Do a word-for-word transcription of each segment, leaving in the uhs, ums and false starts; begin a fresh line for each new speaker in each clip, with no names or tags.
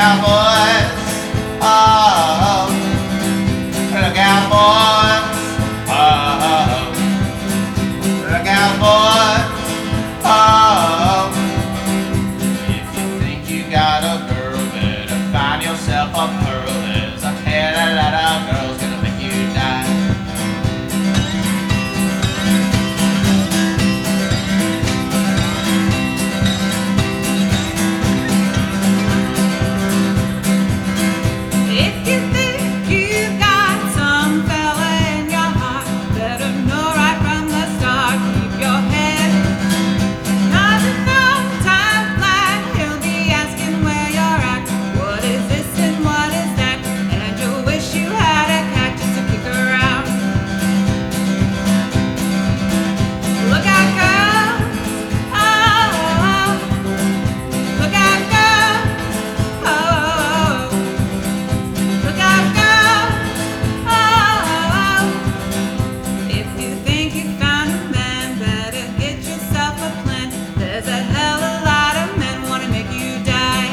out, boys. Oh, look out, boys. Oh, look out, boys. Oh, if you think you got a girl, better find yourself a pearl. There's a hell of a lot of girls gonna make you die.
If you think you got some fella in your heart, better know right from the start. Keep your head, 'cause in no time flat he'll be asking where you're at. What is this and what is that? And you'll wish you had a cat just to kick around. Look out, girls. Oh, look out, girls. Oh, look out, girls. Oh, if you think you found a man, better get yourself a plan. There's a hell of a lot of men wanna make you die.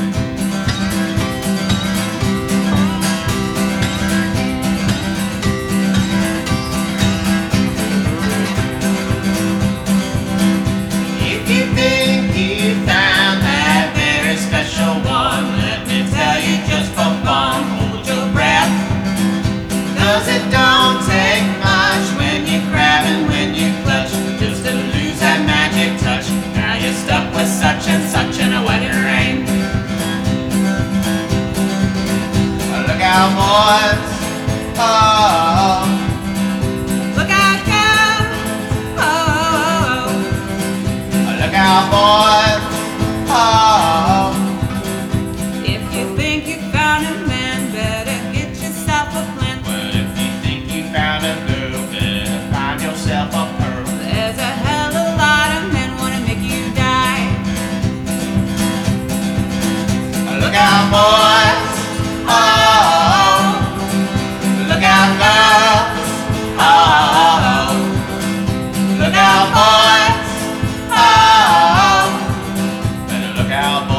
If you think you found that very special one, let me tell you just for fun, hold your breath. 'Cause it don't take much when you grab and when you clutch, just to lose that magic touch. Now you're stuck with such and such in a wedding ring. Look out, boys. Oh,
Look out, girls. Oh,
look out, boys. Oh,
if you think you found a man, better get yourself a plan.
well, if you think you found a girl, better find yourself a pearl.
There's a hell of a lot of men wanna make you die.
Look out, boys. Oh, look out, girls. Oh, look out, boys. Oh, better look out, boys.